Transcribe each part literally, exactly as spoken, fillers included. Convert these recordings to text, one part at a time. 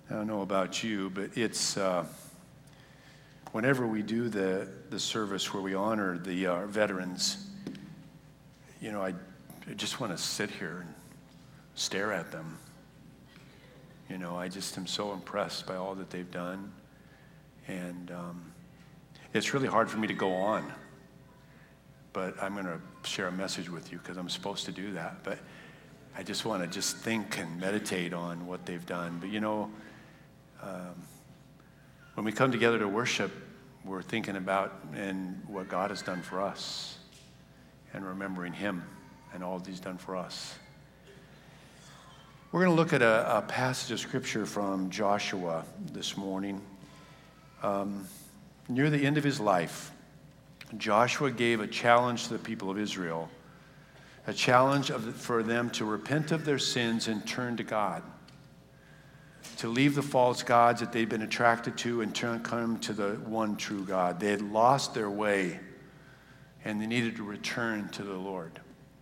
I don't know about you, but it's uh, whenever we do the, the service where we honor the uh, veterans, you know, I, I just want to sit here and stare at them. You know, I just am so impressed by all that they've done. And um, it's really hard for me to go on. But I'm going to share a message with you because I'm supposed to do that. But I just want to just think and meditate on what they've done. But you know, um, when we come together to worship, we're thinking about and what God has done for us and remembering him and all that he's done for us. We're going to look at a, a passage of scripture from Joshua this morning. Um, near the end of his life, Joshua gave a challenge to the people of Israel, a challenge of, for them to repent of their sins and turn to God, to leave the false gods that they'd been attracted to and turn, come to the one true God. They had lost their way, and they needed to return to the Lord.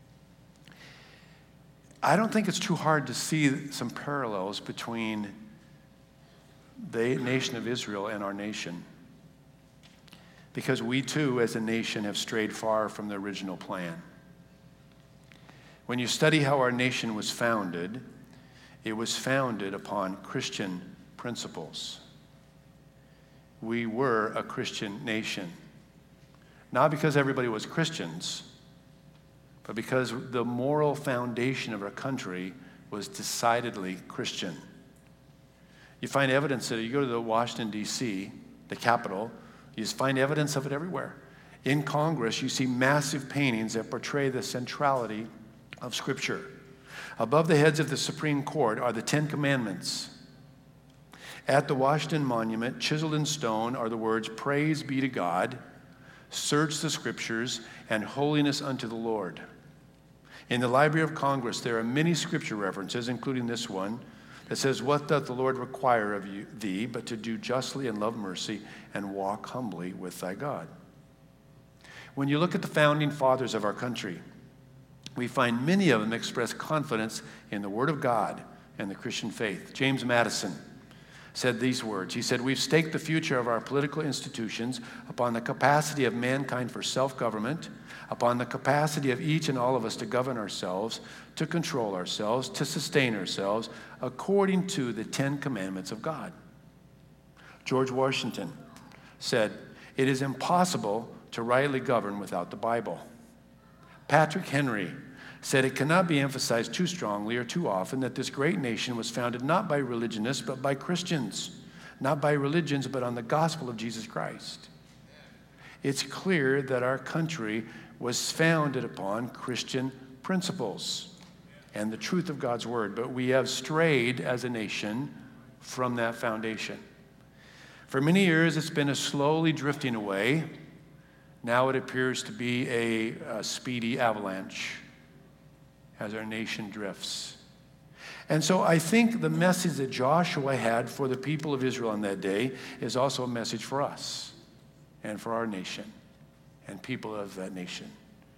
I don't think it's too hard to see some parallels between the nation of Israel and our nation, because we too, as a nation, have strayed far from the original plan. When you study how our nation was founded, it was founded upon Christian principles. We were a Christian nation, not because everybody was Christians, but because the moral foundation of our country was decidedly Christian. You find evidence that you go to the Washington, D C, the capital, you just find evidence of it everywhere. In Congress, you see massive paintings that portray the centrality of Scripture. Above the heads of the Supreme Court are the Ten Commandments. At the Washington Monument, chiseled in stone, are the words, "Praise be to God, search the Scriptures, and holiness unto the Lord." In the Library of Congress, there are many Scripture references, including this one, that says, "What doth the Lord require of you, thee, but to do justly and love mercy and walk humbly with thy God?" When you look at the founding fathers of our country, we find many of them express confidence in the Word of God and the Christian faith. James Madison said these words. He said, "We've staked the future of our political institutions upon the capacity of mankind for self-government, upon the capacity of each and all of us to govern ourselves, to control ourselves, to sustain ourselves, according to the Ten Commandments of God." George Washington said, "It is impossible to rightly govern without the Bible." Patrick Henry said, "It cannot be emphasized too strongly or too often that this great nation was founded not by religionists, but by Christians, not by religions, but on the gospel of Jesus Christ." It's clear that our country was founded upon Christian principles and the truth of God's word, but we have strayed as a nation from that foundation. For many years, it's been a slowly drifting away. Now it appears to be a, a speedy avalanche as our nation drifts. And so I think the message that Joshua had for the people of Israel on that day is also a message for us and for our nation and people of that nation.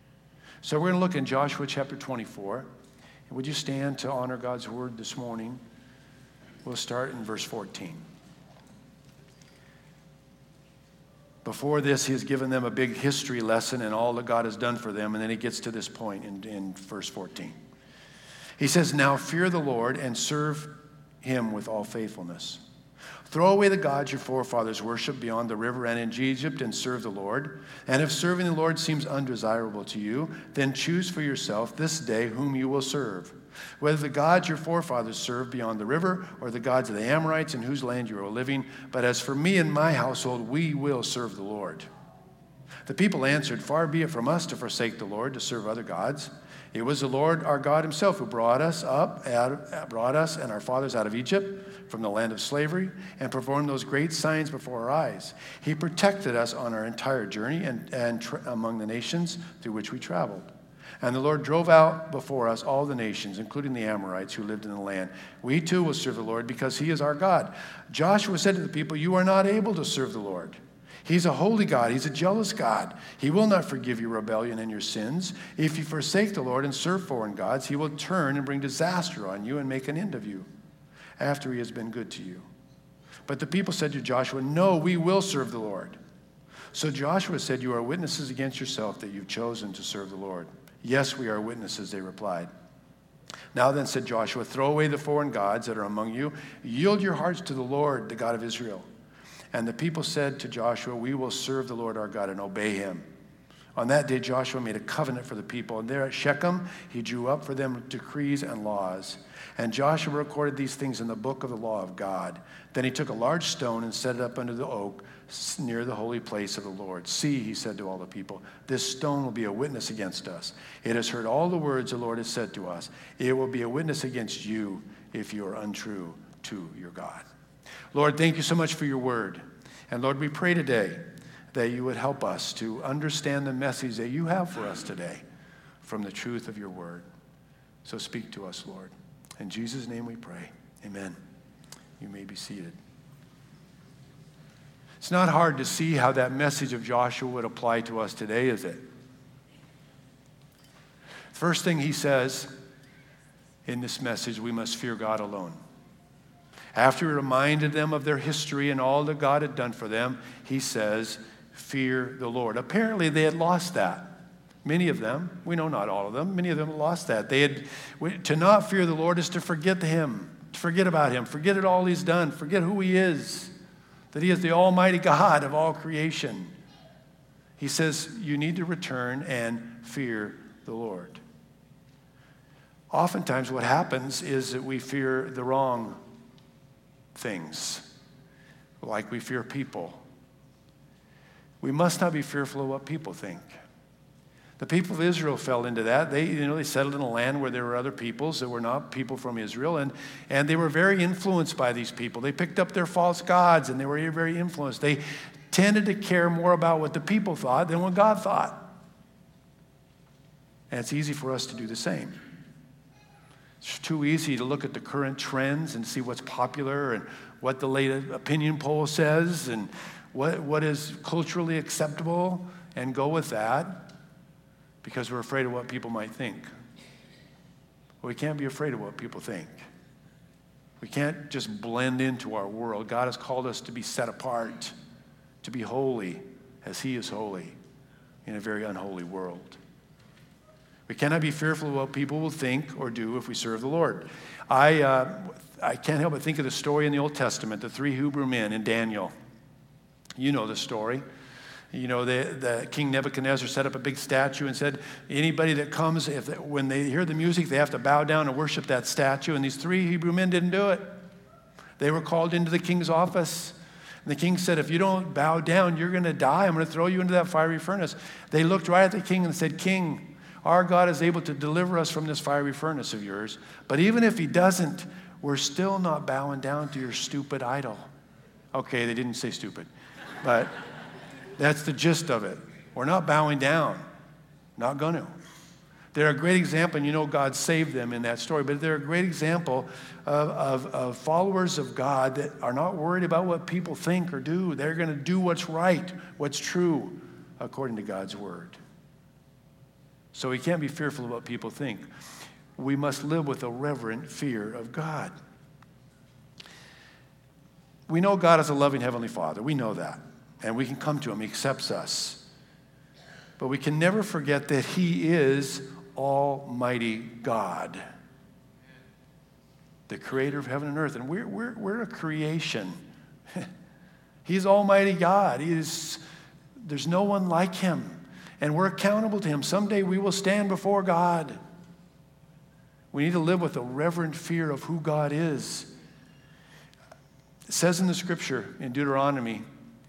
So we're going to look in Joshua chapter twenty-four. And would you stand to honor God's word this morning? We'll start in verse fourteen. Before this, he has given them a big history lesson and all that God has done for them. And then he gets to this point in, in verse fourteen. He says, "Now fear the Lord and serve him with all faithfulness. Throw away the gods your forefathers worshiped beyond the river and in Egypt and serve the Lord. And if serving the Lord seems undesirable to you, then choose for yourself this day whom you will serve, whether the gods your forefathers served beyond the river or the gods of the Amorites in whose land you are living. But as for me and my household, we will serve the Lord." The people answered, "Far be it from us to forsake the Lord to serve other gods. It was the Lord our God himself who brought us up, out, brought us and our fathers out of Egypt from the land of slavery and performed those great signs before our eyes. He protected us on our entire journey and, and tra- among the nations through which we traveled. And the Lord drove out before us all the nations, including the Amorites who lived in the land. We too will serve the Lord because he is our God." Joshua said to the people, "You are not able to serve the Lord. He's a holy God. He's a jealous God. He will not forgive your rebellion and your sins. If you forsake the Lord and serve foreign gods, he will turn and bring disaster on you and make an end of you after he has been good to you. But the people said to Joshua, "No, we will serve the Lord." So Joshua said, "You are witnesses against yourself that you've chosen to serve the Lord." "Yes, we are witnesses," they replied. "Now then," said Joshua, "throw away the foreign gods that are among you. Yield your hearts to the Lord, the God of Israel." And the people said to Joshua, "We will serve the Lord our God and obey him." On that day, Joshua made a covenant for the people, and there at Shechem, he drew up for them decrees and laws. And Joshua recorded these things in the book of the law of God. Then he took a large stone and set it up under the oak near the holy place of the Lord. "See," he said to all the people, "this stone will be a witness against us. It has heard all the words the Lord has said to us. It will be a witness against you if you are untrue to your God." Lord, thank you so much for your word. And Lord, we pray today that you would help us to understand the message that you have for us today from the truth of your word. So speak to us, Lord. In Jesus' name we pray. Amen. You may be seated. It's not hard to see how that message of Joshua would apply to us today, is it? First thing he says in this message, we must fear God alone. After he reminded them of their history and all that God had done for them, he says, fear the Lord. Apparently they had lost that. Many of them, we know not all of them, many of them lost that. They had, to not fear the Lord is to forget him, to forget about him, forget it all he's done, forget who he is, that he is the almighty God of all creation. He says you need to return and fear the Lord. Oftentimes what happens is that we fear the wrong things, like we fear people. We must not be fearful of what people think. The people of Israel fell into that. They, you know, they settled in a land where there were other peoples that were not people from Israel, and, and they were very influenced by these people. They picked up their false gods, and they were very influenced. They tended to care more about what the people thought than what God thought. And it's easy for us to do the same. It's too easy to look at the current trends and see what's popular and what the latest opinion poll says and what, what is culturally acceptable and go with that because we're afraid of what people might think. Well, we can't be afraid of what people think. We can't just blend into our world. God has called us to be set apart, to be holy as he is holy in a very unholy world. We cannot be fearful of what people will think or do if we serve the Lord. I, uh, I can't help but think of the story in the Old Testament, the three Hebrew men in Daniel. You know the story. You know, the, the King Nebuchadnezzar set up a big statue and said, anybody that comes, if they, when they hear the music, they have to bow down and worship that statue. And these three Hebrew men didn't do it. They were called into the king's office. And the king said, if you don't bow down, you're going to die. I'm going to throw you into that fiery furnace. They looked right at the king and said, King, our God is able to deliver us from this fiery furnace of yours. But even if he doesn't, we're still not bowing down to your stupid idol. Okay, they didn't say stupid, but that's the gist of it. We're not bowing down. Not going to. They're a great example, and you know God saved them in that story, but they're a great example of, of, of followers of God that are not worried about what people think or do. They're going to do what's right, what's true, according to God's word. So we can't be fearful of what people think. We must live with a reverent fear of God. We know God is a loving Heavenly Father. We know that. And we can come to him. He accepts us. But we can never forget that he is Almighty God, the creator of heaven and earth. And we're, we're, we're a creation. He's Almighty God. He is, there's no one like him. And we're accountable to him. Someday we will stand before God. We need to live with a reverent fear of who God is. It says in the scripture in Deuteronomy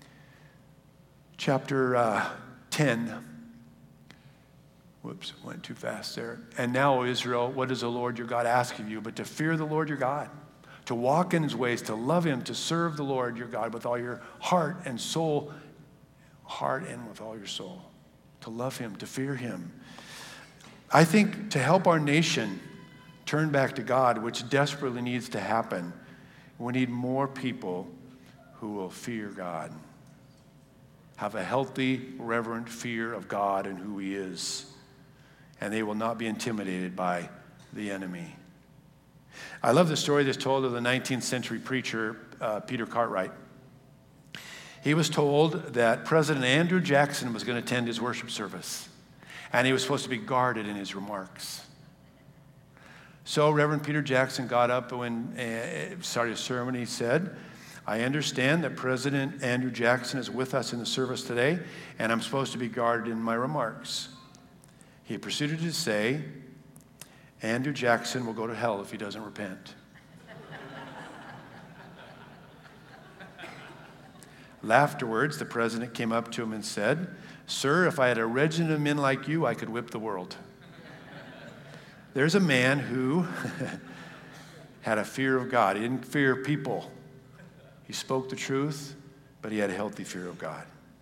chapter uh, ten, whoops, went too fast there. And now, O Israel, what does the Lord your God ask of you? But to fear the Lord your God, to walk in his ways, to love him, to serve the Lord your God with all your heart and soul, heart and with all your soul. To love him, to fear him. I think to help our nation turn back to God, which desperately needs to happen, we need more people who will fear God. Have a healthy, reverent fear of God and who he is. And they will not be intimidated by the enemy. I love the story that's told of the nineteenth century preacher, uh, Peter Cartwright. He was told that President Andrew Jackson was going to attend his worship service, and he was supposed to be guarded in his remarks. So Reverend Peter Jackson got up and uh, started his sermon. He said, I understand that President Andrew Jackson is with us in the service today, and I'm supposed to be guarded in my remarks. He proceeded to say, Andrew Jackson will go to hell if he doesn't repent. Afterwards, the president came up to him and said, Sir, if I had a regiment of men like you, I could whip the world. There's a man who had a fear of God. He didn't fear people. He spoke the truth, but he had a healthy fear of God.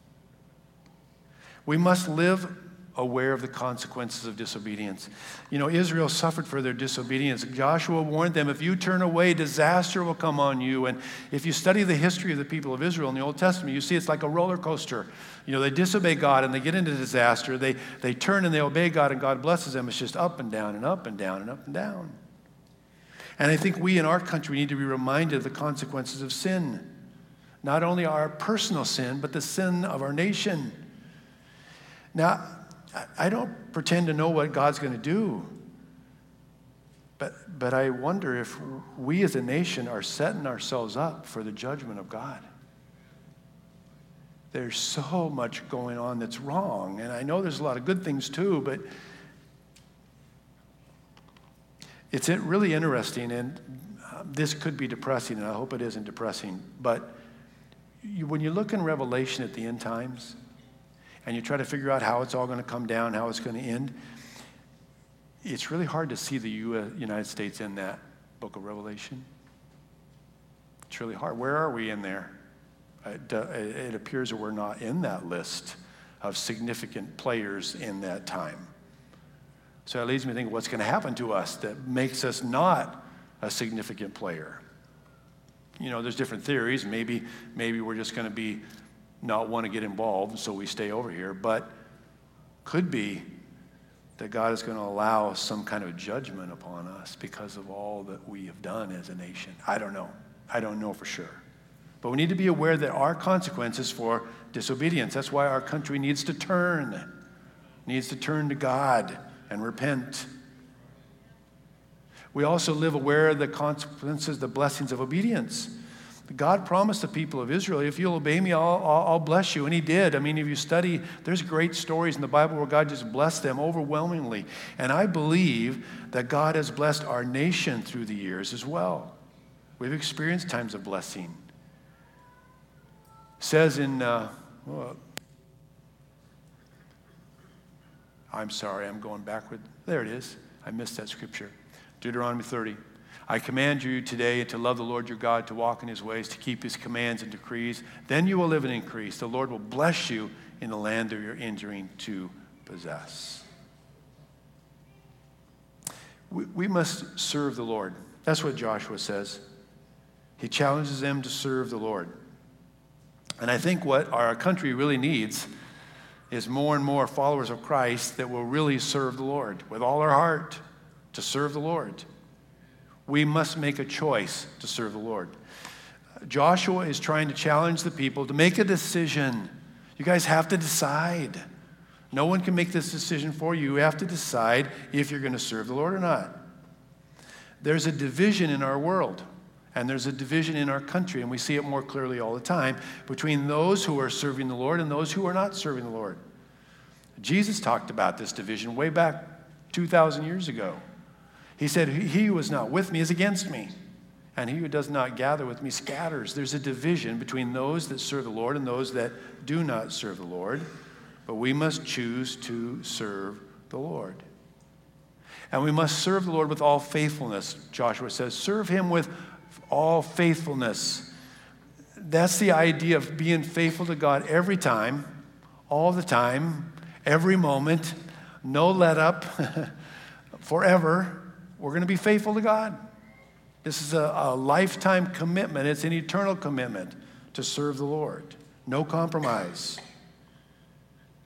We must live aware of the consequences of disobedience. You know, Israel suffered for their disobedience. Joshua warned them, if you turn away, disaster will come on you. And if you study the history of the people of Israel in the Old Testament, you see it's like a roller coaster. You know, they disobey God and they get into disaster. They, they turn and they obey God and God blesses them. It's just up and down and up and down and up and down. And I think we in our country need to be reminded of the consequences of sin. Not only our personal sin, but the sin of our nation. Now, I don't pretend to know what God's going to do, but, but I wonder if we as a nation are setting ourselves up for the judgment of God. There's so much going on that's wrong, and I know there's a lot of good things too, but it's really interesting, and this could be depressing, and I hope it isn't depressing, but you, when you look in Revelation at the end times, and you try to figure out how it's all going to come down, how it's going to end, it's really hard to see the U S, United States in that book of Revelation. It's really hard. Where are we in there? It, uh, it appears that we're not in that list of significant players in that time. So it leads me to think, what's going to happen to us that makes us not a significant player? You know, there's different theories. Maybe, maybe we're just going to be not want to get involved, so we stay over here. But could be that God is going to allow some kind of judgment upon us because of all that we have done as a nation. I don't know. I don't know for sure. But we need to be aware that our consequences for disobedience. That's why our country needs to turn, needs to turn to God and repent. We also live aware of the consequences, the blessings of obedience. God promised the people of Israel, if you'll obey me, I'll, I'll, I'll bless you. And he did. I mean, if you study, there's great stories in the Bible where God just blessed them overwhelmingly. And I believe that God has blessed our nation through the years as well. We've experienced times of blessing. It says in, uh, well, I'm sorry, I'm going backward. There it is. I missed that scripture. Deuteronomy thirty. I command you today to love the Lord your God, to walk in his ways, to keep his commands and decrees. Then you will live and increase. The Lord will bless you in the land that you're entering to possess. We, we must serve the Lord. That's what Joshua says. He challenges them to serve the Lord. And I think what our country really needs is more and more followers of Christ that will really serve the Lord with all our heart, to serve the Lord. We must make a choice to serve the Lord. Joshua is trying to challenge the people to make a decision. You guys have to decide. No one can make this decision for you. You have to decide if you're going to serve the Lord or not. There's a division in our world, and there's a division in our country, and we see it more clearly all the time, between those who are serving the Lord and those who are not serving the Lord. Jesus talked about this division way back two thousand years ago. He said, he who is not with me is against me, and he who does not gather with me scatters. There's a division between those that serve the Lord and those that do not serve the Lord, but we must choose to serve the Lord. And we must serve the Lord with all faithfulness, Joshua says. Serve him with all faithfulness. That's the idea of being faithful to God every time, all the time, every moment, no let up, forever. We're going to be faithful to God. This is a, a lifetime commitment. It's an eternal commitment to serve the Lord. No compromise.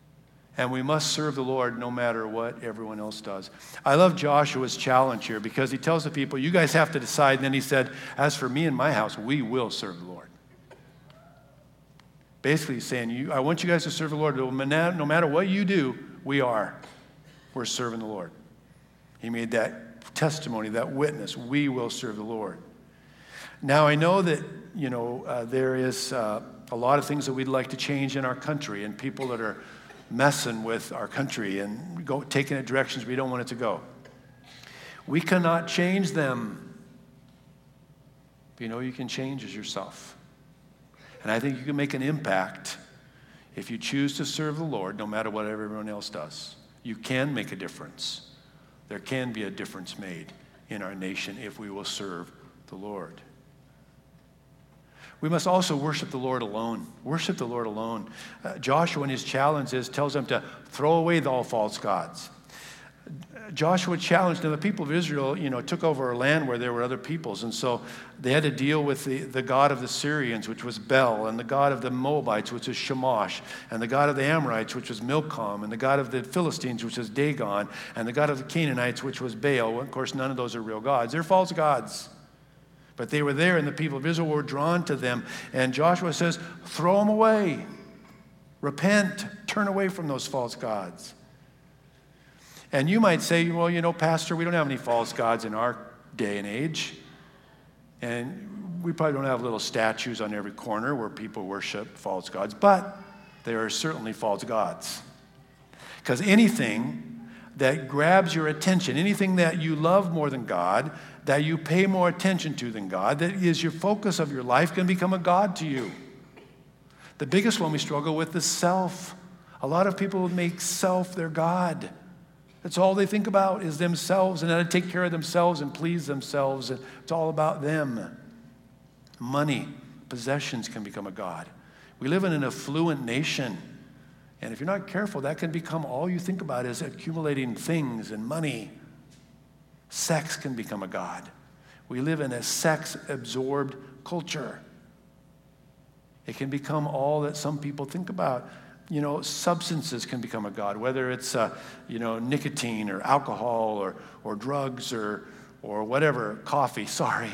And we must serve the Lord no matter what everyone else does. I love Joshua's challenge here because he tells the people, you guys have to decide. And then he said, as for me and my house, we will serve the Lord. Basically he's saying, you, I want you guys to serve the Lord. No matter what you do, we are. We're serving the Lord. He made that testimony, that witness. We will serve the Lord. Now, I know that, you know, uh, there is uh, a lot of things that we'd like to change in our country and people that are messing with our country and go, taking it directions we don't want it to go. We cannot change them. But you know you can change is yourself. And I think you can make an impact if you choose to serve the Lord no matter what everyone else does. You can make a difference. There can be a difference made in our nation if we will serve the Lord. We must also worship the Lord alone. Worship the Lord alone. Uh, Joshua in his challenge is, tells them to throw away all false gods. Joshua challenged, and the people of Israel, you know, took over a land where there were other peoples, and so they had to deal with the, the god of the Syrians, which was Bel, and the god of the Moabites, which was Shamash, and the god of the Amorites, which was Milcom, and the god of the Philistines, which was Dagon, and the god of the Canaanites, which was Baal. Well, of course, none of those are real gods. They're false gods. But they were there, and the people of Israel were drawn to them. And Joshua says, throw them away. Repent. Turn away from those false gods. And you might say, well, you know, Pastor, we don't have any false gods in our day and age. And we probably don't have little statues on every corner where people worship false gods. But there are certainly false gods. Because anything that grabs your attention, anything that you love more than God, that you pay more attention to than God, that is your focus of your life, can become a god to you. The biggest one we struggle with is self. A lot of people make self their god. That's all they think about is themselves and how to take care of themselves and please themselves. And it's all about them. Money, possessions can become a god. We live in an affluent nation. And if you're not careful, that can become all you think about is accumulating things and money. Sex can become a god. We live in a sex-absorbed culture. It can become all that some people think about. You know, substances can become a god, whether it's, uh, you know, nicotine or alcohol or, or drugs or, or whatever, coffee, sorry.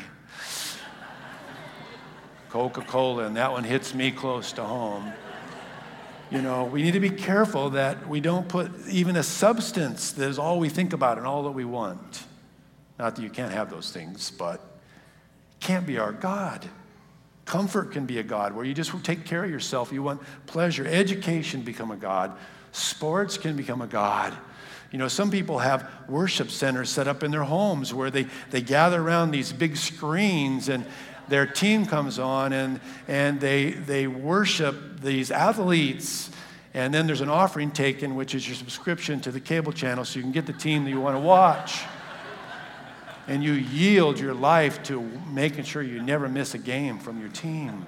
Coca-Cola, and that one hits me close to home. You know, we need to be careful that we don't put even a substance that is all we think about and all that we want. Not that you can't have those things, but it can't be our God. Comfort can be a god, where you just take care of yourself. You want pleasure. Education become a god. Sports can become a god. You know, some people have worship centers set up in their homes where they, they gather around these big screens and their team comes on and, and they, they worship these athletes. And then there's an offering taken, which is your subscription to the cable channel so you can get the team that you want to watch. And you yield your life to making sure you never miss a game from your team.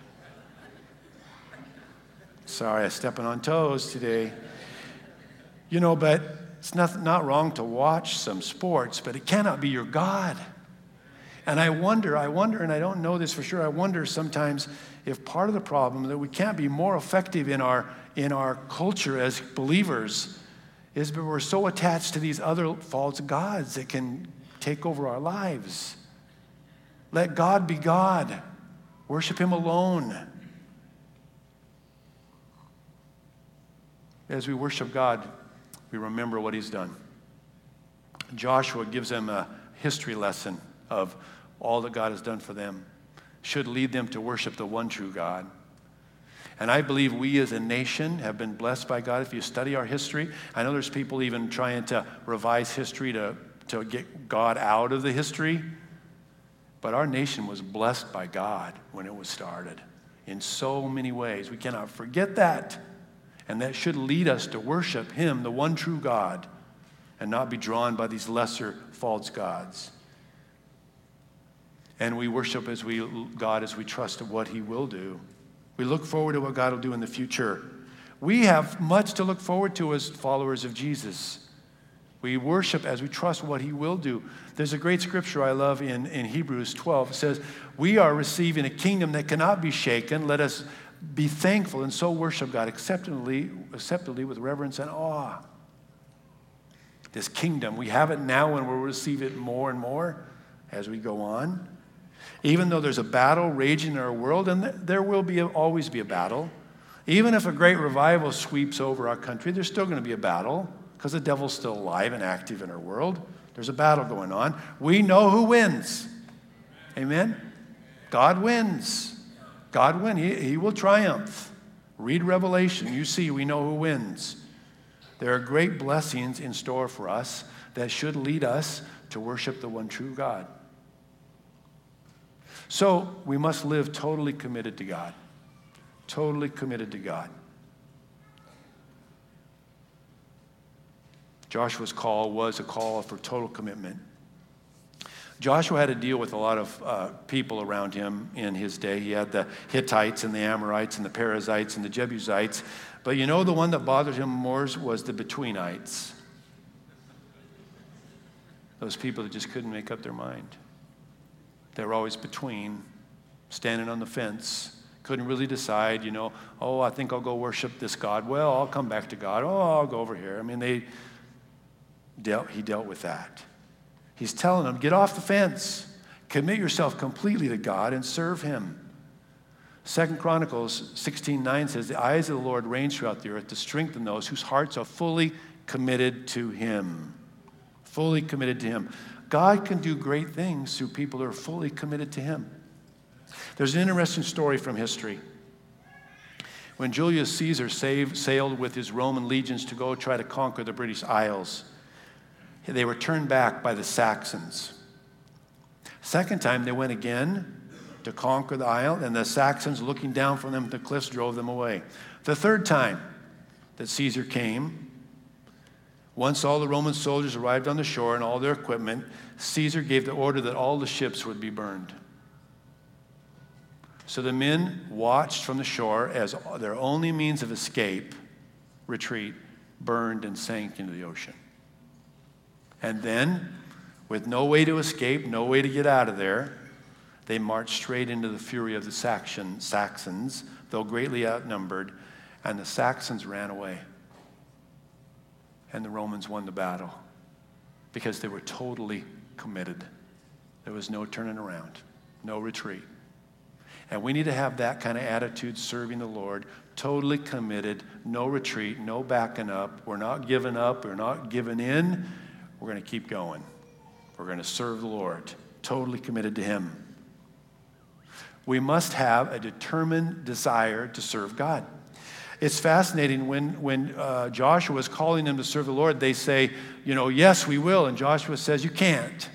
Sorry, I'm stepping on toes today. You know, but it's not, not wrong to watch some sports, but it cannot be your God. And I wonder, I wonder, and I don't know this for sure, I wonder sometimes if part of the problem that we can't be more effective in our, in our culture as believers is that we're so attached to these other false gods that can take over our lives. Let God be God. Worship Him alone. As we worship God, we remember what He's done. Joshua gives them a history lesson of all that God has done for them. Should lead them to worship the one true God. And I believe we as a nation have been blessed by God. If you study our history, I know there's people even trying to revise history to to get God out of the history. But our nation was blessed by God when it was started in so many ways. We cannot forget that. And that should lead us to worship Him, the one true God, and not be drawn by these lesser false gods. And we worship as we God as we trust in what He will do. We look forward to what God will do in the future. We have much to look forward to as followers of Jesus. We worship as we trust what He will do. There's a great scripture I love in, in Hebrews twelve. It says, we are receiving a kingdom that cannot be shaken. Let us be thankful and so worship God acceptably, acceptably with reverence and awe. This kingdom, we have it now and we'll receive it more and more as we go on. Even though there's a battle raging in our world, and there will be always be a battle, even if a great revival sweeps over our country, there's still going to be a battle because the devil's still alive and active in our world. There's a battle going on. We know who wins. Amen? God wins. God wins. He, he will triumph. Read Revelation. You see, we know who wins. There are great blessings in store for us that should lead us to worship the one true God. So we must live totally committed to God. Totally committed to God. Joshua's call was a call for total commitment. Joshua had to deal with a lot of uh, people around him in his day. He had the Hittites and the Amorites and the Perizzites and the Jebusites. But you know the one that bothered him more was the Betweenites. Those people that just couldn't make up their mind. They were always between, standing on the fence. Couldn't really decide, you know, oh, I think I'll go worship this God. Well, I'll come back to God. Oh, I'll go over here. I mean, they dealt, he dealt with that. He's telling them, get off the fence. Commit yourself completely to God and serve him. Second Chronicles sixteen nine says, the eyes of the Lord range throughout the earth to strengthen those whose hearts are fully committed to him. Fully committed to him. God can do great things through people who are fully committed to him. There's an interesting story from history. When Julius Caesar saved, sailed with his Roman legions to go try to conquer the British Isles, they were turned back by the Saxons. Second time, they went again to conquer the isle, and the Saxons, looking down from them, the cliffs drove them away. The third time that Caesar came, once all the Roman soldiers arrived on the shore and all their equipment, Caesar gave the order that all the ships would be burned. So the men watched from the shore as their only means of escape, retreat, burned and sank into the ocean. And then, with no way to escape, no way to get out of there, they marched straight into the fury of the Saxons, though greatly outnumbered, and the Saxons ran away. And the Romans won the battle because they were totally committed. There was no turning around, no retreat. And we need to have that kind of attitude serving the Lord, totally committed, no retreat, no backing up. We're not giving up. We're not giving in. We're going to keep going. We're going to serve the Lord, totally committed to him. We must have a determined desire to serve God. It's fascinating when, when uh, Joshua is calling them to serve the Lord, they say, you know, yes, we will. And Joshua says, you can't.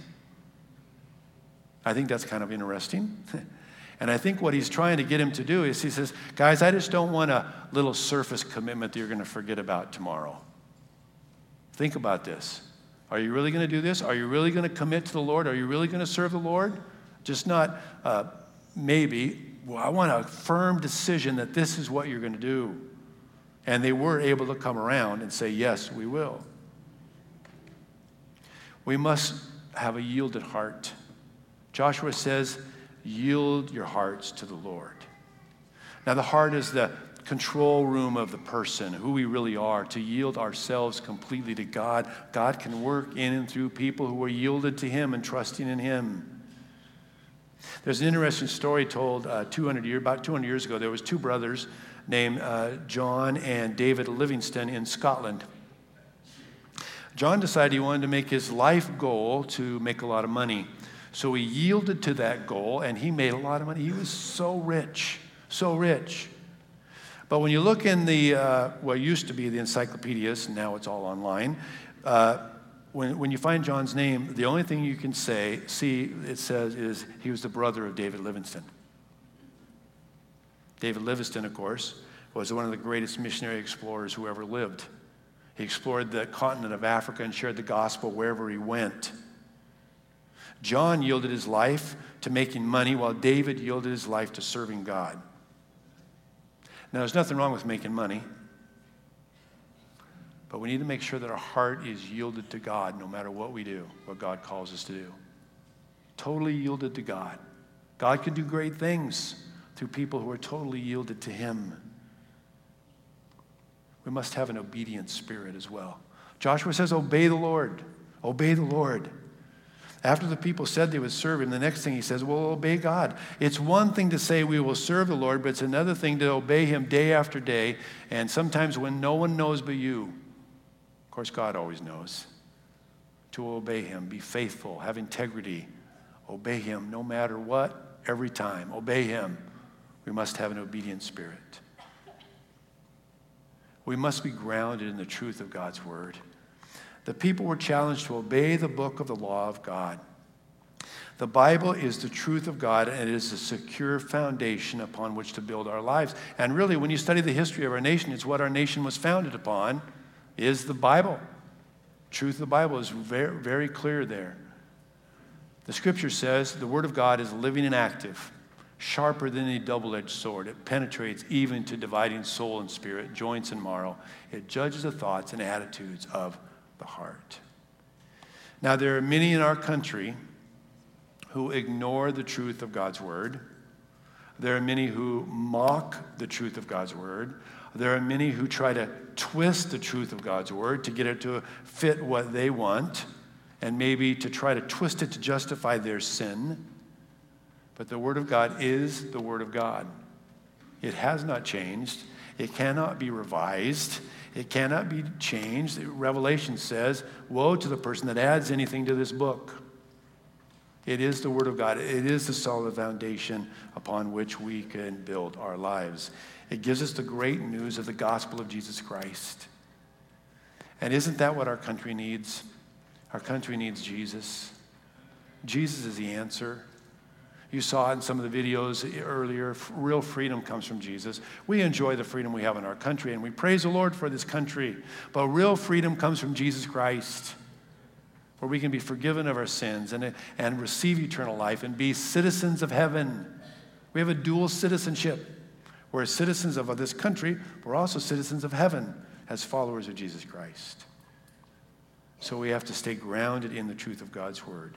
I think that's kind of interesting. And I think what he's trying to get him to do is he says, guys, I just don't want a little surface commitment that you're going to forget about tomorrow. Think about this. Are you really going to do this? Are you really going to commit to the Lord? Are you really going to serve the Lord? Just not uh, maybe. Well, I want a firm decision that this is what you're going to do. And they were able to come around and say, yes, we will. We must have a yielded heart. Joshua says, yield your hearts to the Lord. Now, the heart is the control room of the person, who we really are, to yield ourselves completely to God. God can work in and through people who are yielded to him and trusting in him. There's an interesting story told uh, two hundred years, about two hundred years ago. There was two brothers named uh, John and David Livingstone in Scotland. John decided he wanted to make his life goal to make a lot of money. So he yielded to that goal, and he made a lot of money. He was so rich, so rich. But when you look in the, uh, what used to be the encyclopedias, and now it's all online, uh, when, when you find John's name, the only thing you can say, see, it says is he was the brother of David Livingstone. David Livingstone, of course, was one of the greatest missionary explorers who ever lived. He explored the continent of Africa and shared the gospel wherever he went. John yielded his life to making money, while David yielded his life to serving God. Now, there's nothing wrong with making money, but we need to make sure that our heart is yielded to God no matter what we do, what God calls us to do. Totally yielded to God. God can do great things to people who are totally yielded to him. We must have an obedient spirit as well. Joshua says, obey the Lord. Obey the Lord. After the people said they would serve him, the next thing he says, well, obey God. It's one thing to say we will serve the Lord, but it's another thing to obey him day after day, and sometimes when no one knows but you. Of course, God always knows. To obey him, be faithful, have integrity. Obey him no matter what, every time. Obey him. We must have an obedient spirit. We must be grounded in the truth of God's word. The people were challenged to obey the book of the law of God. The Bible is the truth of God, and it is a secure foundation upon which to build our lives. And really, when you study the history of our nation, it's what our nation was founded upon, is the Bible. Truth of the Bible is very, very clear there. The scripture says the word of God is living and active, sharper than any double-edged sword. It penetrates even to dividing soul and spirit, joints and marrow. It judges the thoughts and attitudes of the heart. Now, there are many in our country who ignore the truth of God's word. There are many who mock the truth of God's word. There are many who try to twist the truth of God's word to get it to fit what they want, and maybe to try to twist it to justify their sin. But the word of God is the word of God. It has not changed. It cannot be revised. It cannot be changed. Revelation says, woe to the person that adds anything to this book. It is the word of God. It is the solid foundation upon which we can build our lives. It gives us the great news of the gospel of Jesus Christ. And isn't that what our country needs? Our country needs Jesus. Jesus is the answer. You saw it in some of the videos earlier. Real freedom comes from Jesus. We enjoy the freedom we have in our country, and we praise the Lord for this country. But real freedom comes from Jesus Christ, where we can be forgiven of our sins and, and receive eternal life and be citizens of heaven. We have a dual citizenship. We're citizens of this country. We're also citizens of heaven as followers of Jesus Christ. So we have to stay grounded in the truth of God's word.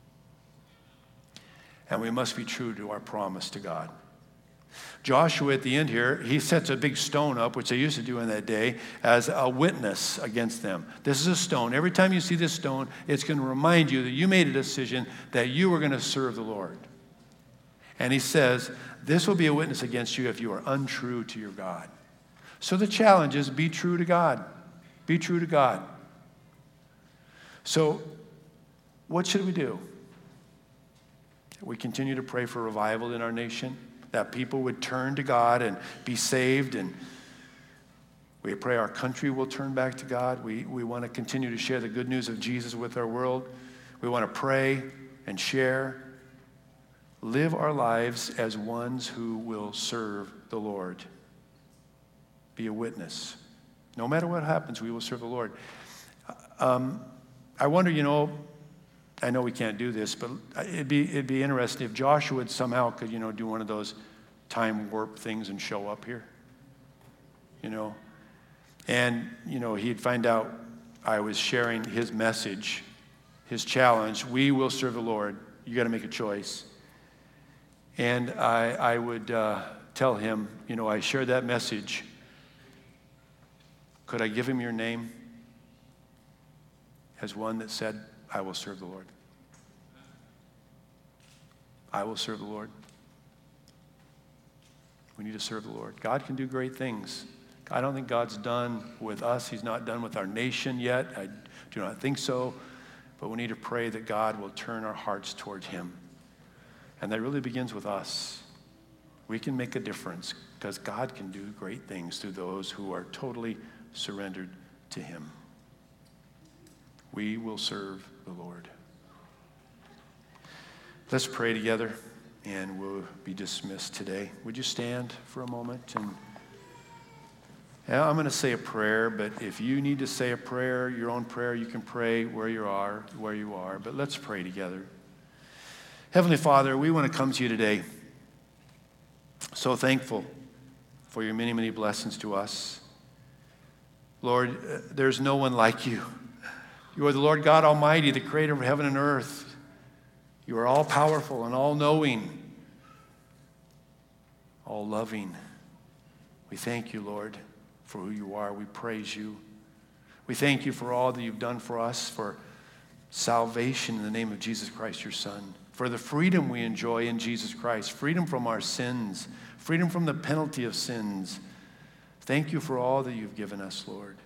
And we must be true to our promise to God. Joshua at the end here, he sets a big stone up, which they used to do in that day, as a witness against them. This is a stone. Every time you see this stone, it's going to remind you that you made a decision that you were going to serve the Lord. And he says, this will be a witness against you if you are untrue to your God. So the challenge is be true to God. Be true to God. So what should we do? We continue to pray for revival in our nation, that people would turn to God and be saved. And we pray our country will turn back to God. We, we want to continue to share the good news of Jesus with our world. We want to pray and share. Live our lives as ones who will serve the Lord. Be a witness. No matter what happens, we will serve the Lord. Um, I wonder, you know, I know we can't do this, but it'd be it'd be interesting if Joshua would somehow could, you know, do one of those time warp things and show up here. You know. And, you know, he'd find out I was sharing his message, his challenge. We will serve the Lord. You got to make a choice. And I I would uh, tell him, you know, I shared that message. Could I give him your name as one that said, I will serve the Lord. I will serve the Lord. We need to serve the Lord. God can do great things. I don't think God's done with us. He's not done with our nation yet. I do not think so. But we need to pray that God will turn our hearts towards him. And that really begins with us. We can make a difference because God can do great things through those who are totally surrendered to him. We will serve the Lord. Let's pray together, and we'll be dismissed today. Would you stand for a moment? And I'm going to say a prayer, but if you need to say a prayer, your own prayer, you can pray where you are, where you are. But let's pray together. Heavenly Father, we want to come to you today. So thankful for your many, many blessings to us. Lord, there's no one like you. You are the Lord God Almighty, the creator of heaven and earth. You are all-powerful and all-knowing. all loving. We thank you, Lord, for who you are. We praise you. We thank you for all that you've done for us, for salvation in the name of Jesus Christ, your Son, for the freedom we enjoy in Jesus Christ, freedom from our sins, freedom from the penalty of sins. Thank you for all that you've given us, Lord.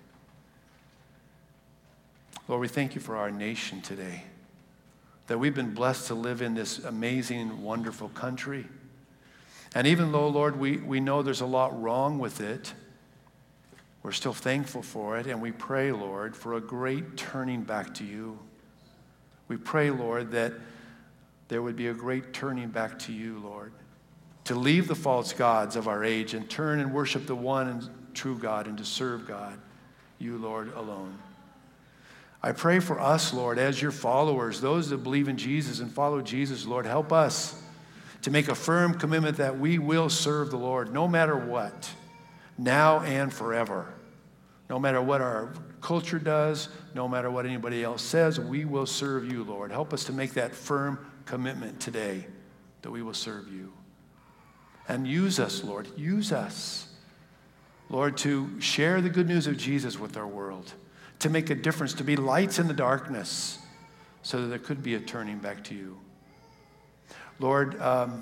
Lord, we thank you for our nation today, that we've been blessed to live in this amazing, wonderful country. And even though, Lord, we, we know there's a lot wrong with it, we're still thankful for it, and we pray, Lord, for a great turning back to you. We pray, Lord, that there would be a great turning back to you, Lord, to leave the false gods of our age and turn and worship the one and true God and to serve God, you, Lord, alone. I pray for us, Lord, as your followers, those that believe in Jesus and follow Jesus, Lord, help us to make a firm commitment that we will serve the Lord no matter what, now and forever. No matter what our culture does, no matter what anybody else says, we will serve you, Lord. Help us to make that firm commitment today that we will serve you. And use us, Lord, use us, Lord, to share the good news of Jesus with our world, to make a difference, to be lights in the darkness, so that there could be a turning back to you. Lord, um,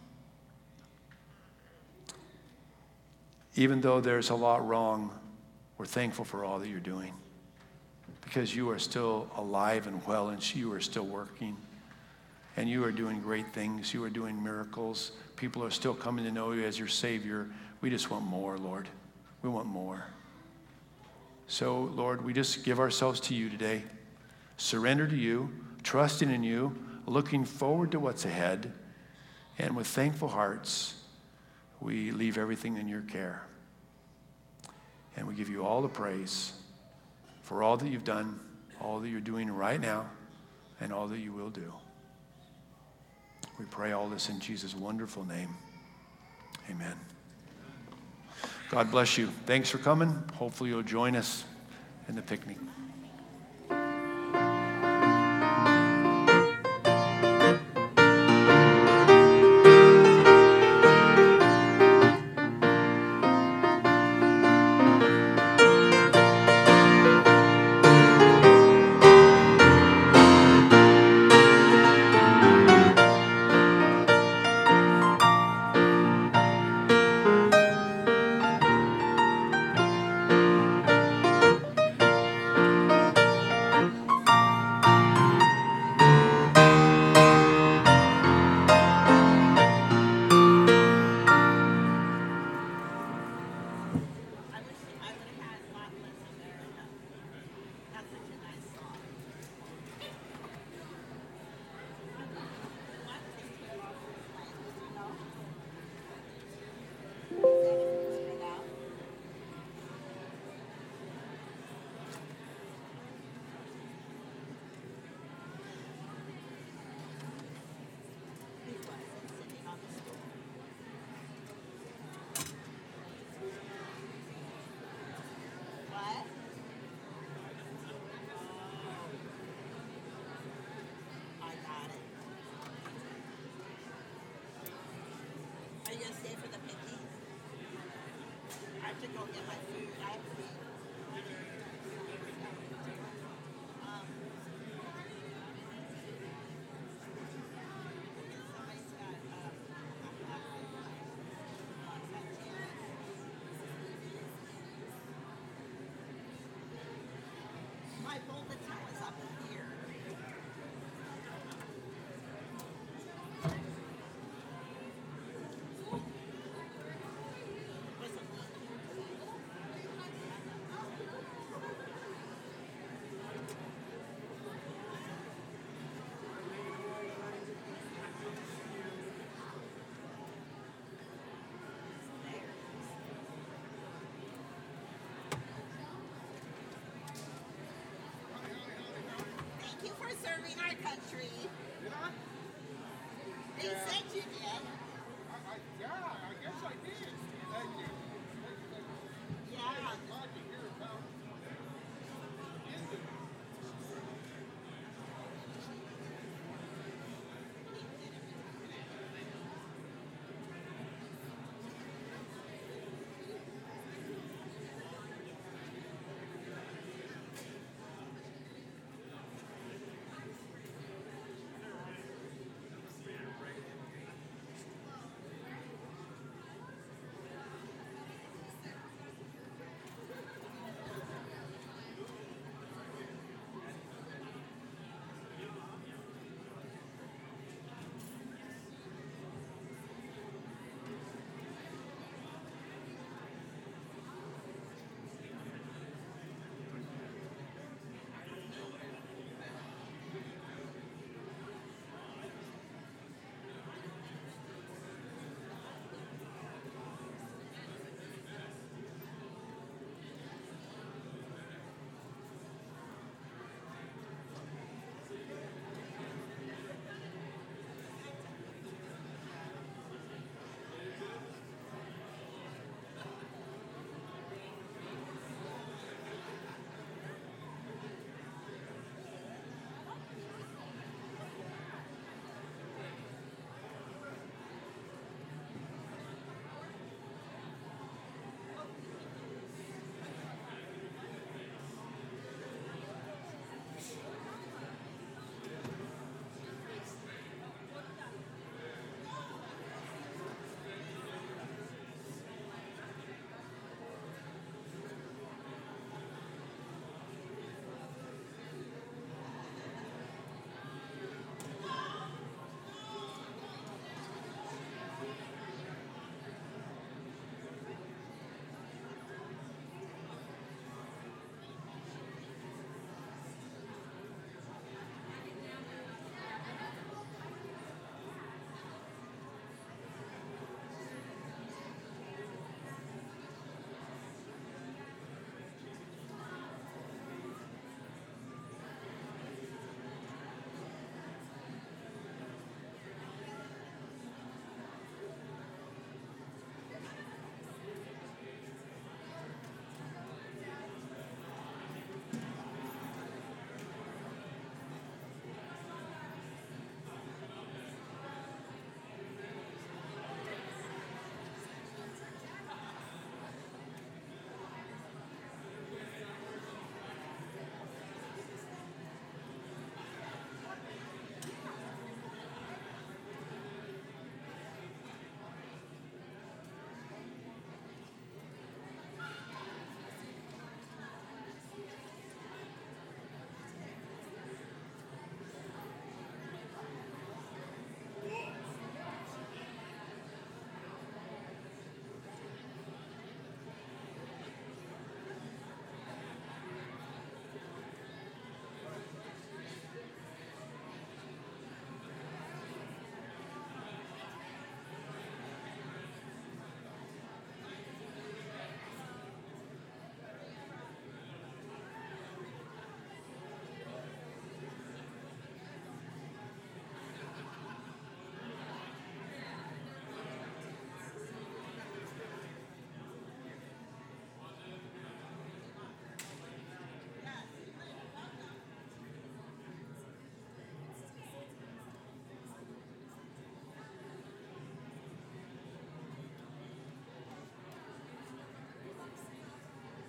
even though there's a lot wrong, we're thankful for all that you're doing, because you are still alive and well, and you are still working, and you are doing great things. You are doing miracles. People are still coming to know you as your Savior. We just want more, Lord. We want more. So, Lord, we just give ourselves to you today, surrender to you, trusting in you, looking forward to what's ahead, and with thankful hearts, we leave everything in your care. And we give you all the praise for all that you've done, all that you're doing right now, and all that you will do. We pray all this in Jesus' wonderful name. Amen. God bless you. Thanks for coming. Hopefully you'll join us in the picnic. Are you going to stay for the picnic? I have to go get my food. I have to be. Um, somebody's got, um, my bulletin was up here. Thank you for serving our country. They Yeah. said you did. I, I, yeah, I guess I did. Thank you. Yeah. Thank you.